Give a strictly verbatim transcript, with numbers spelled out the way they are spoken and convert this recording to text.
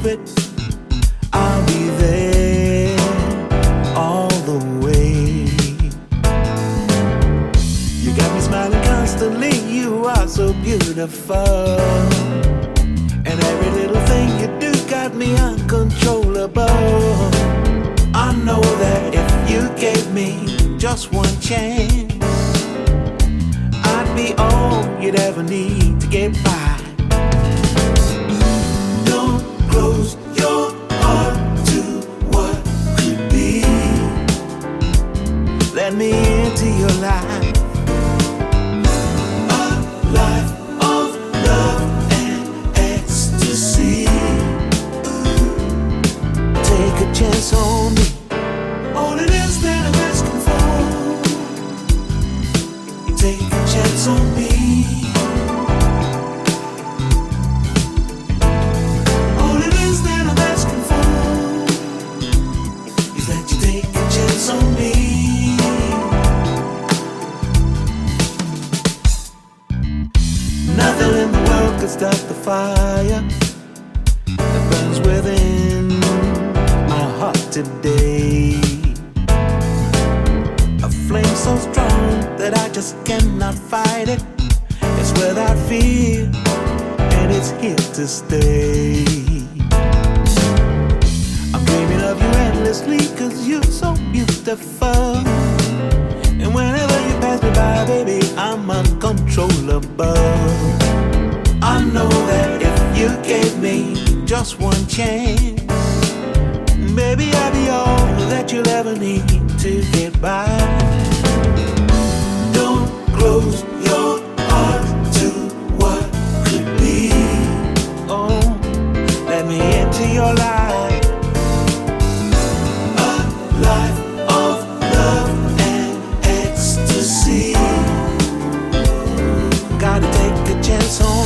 it, I'll be there all the way. You got me smiling constantly, you are so beautiful. And every little thing you do got me uncontrollable. I know that if you gave me just one chance, I'd be all you'd ever need to get by. Don't close your heart to what could be. Let me into your life. A life of love and ecstasy. Take a chance on me. All it is that I'm asking for. Take a chance on me. All it is that I'm asking for is that you take a chance on me. Nothing in the world could stop the fire that burns within my heart today. A flame so strong that I just cannot fight it. It's without fear and it's here to stay. I'm dreaming of you endlessly cause you're so beautiful. And whenever you pass me by, baby, I'm uncontrollable. I know that if you gave me just one chance, baby, I'll be all that you'll ever need to get by. Don't close your heart to what could be. Oh, let me into your life. A life of love and ecstasy. Gotta take a chance on